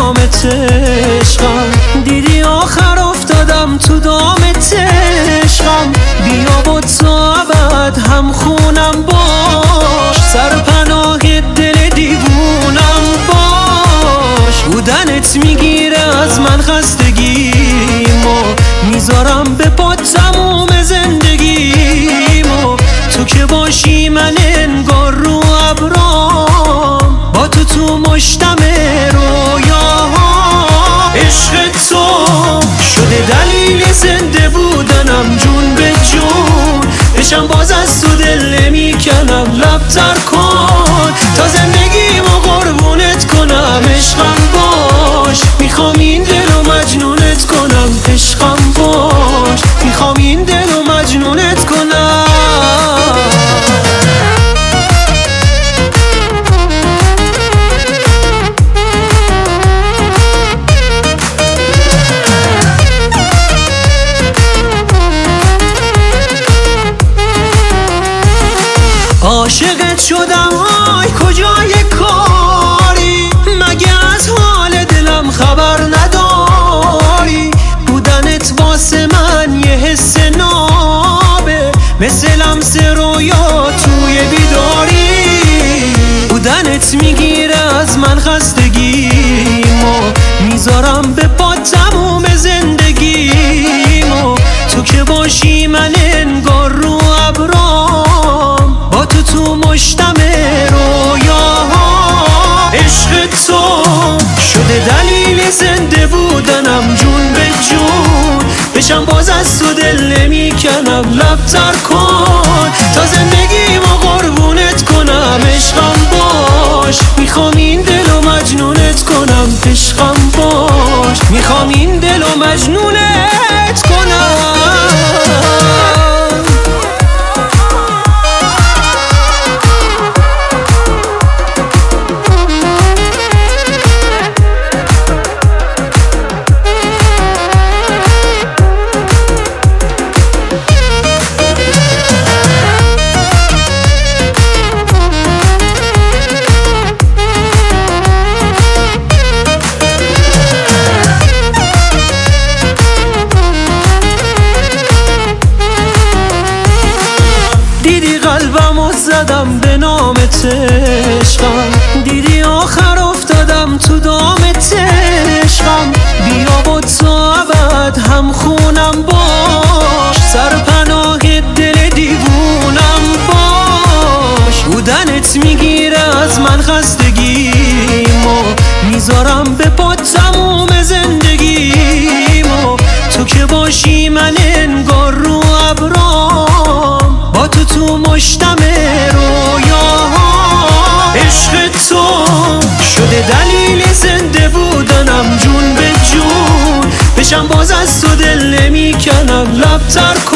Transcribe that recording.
نامت عشقم، دیدی آخر افتادم تو دامت عشقم. بیا و تا ابد هم خونم باش، سرپناه دل دیوونم باش. بودنت میگیره از من خستگیمو، میذارم به پات تموم زندگیمو. تو که باشی من انگار رو ابرام، با تو مشتم رویاها. عشق تو شده دلیل زنده بودنم، جون به جون بشم باز از تو دل نمیکنم. لب تر کن تا زندگیمو قربونت کنم. عشقم باش، میخوام این دلو مجنونت کنم. عشقم باش، میخوام این دلو مجنونت کنم. عاشقت شدم آی کجای کاری، مگه از حال دلم خبر نداری؟ بودنت واسه من یه حس نابه، مثل لمس رویا توی بیداری. بودنت میگیره از من خستگیمو، میذارم به پات تموم زندگیمو. تو که باشی من انگار رو ابرام، با تو مشتم رویاها. عشق تو شده دلیل زنده بودنم، جون به جون بشم باز از تو دل نمیکنم. لب تر کن تا زندگیمو قربونت کنم. عشقم باش، میخوام این دلو مجنونت کنم. عشقم باش، میخوام این دلو مجنونت کنم. دیدی قلبمو زدم به نامت عشقم، دیدی آخر افتادم تو دامت عشقم. بیا و تا ابد هم خونم باش، سرپناه دل دیوونم باش. بودنت میگیره از من خستگیمو، میذارم به پات تموم زندگیمو. تو که باشی من انگار رو ابرام، با تو مشتم رویاها. عشق تو شده دلیل زنده بودنم، جون به جون بشم باز از تو دل نمیکنم. لب تر